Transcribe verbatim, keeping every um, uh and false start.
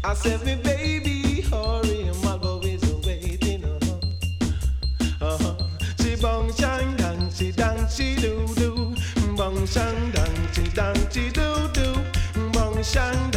I said, me baby, hurry, my go is waiting. Uh-huh. Uh-huh. She bong shang dang, she dang, she do do. Bong shang dang, she dang, she do do. Bong shang